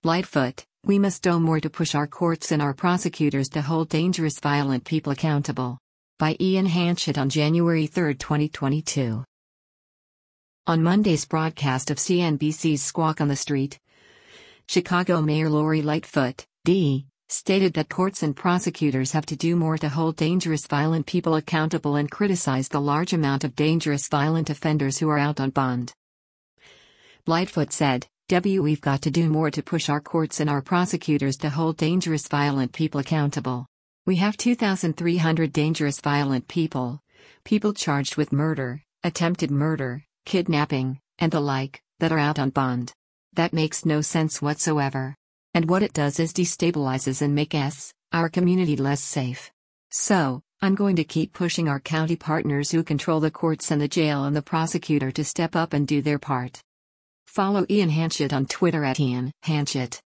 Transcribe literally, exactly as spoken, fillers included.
Lightfoot, we must do more to push our courts and our prosecutors to hold dangerous violent people accountable. By Ian Hanchett on January third, twenty twenty-two. On Monday's broadcast of C N B C's Squawk on the Street, Chicago Mayor Lori Lightfoot, D, stated that courts and prosecutors have to do more to hold dangerous violent people accountable and criticized the large amount of dangerous violent offenders who are out on bond. Lightfoot said, W We've got to do more to push our courts and our prosecutors to hold dangerous violent people accountable. We have two thousand three hundred dangerous violent people, people charged with murder, attempted murder, kidnapping, and the like, that are out on bond. That makes no sense whatsoever. And what it does is destabilizes and make us, our community, less safe. So, I'm going to keep pushing our county partners who control the courts and the jail and the prosecutor to step up and do their part. Follow Ian Hanchett on Twitter at Ian Hanchett.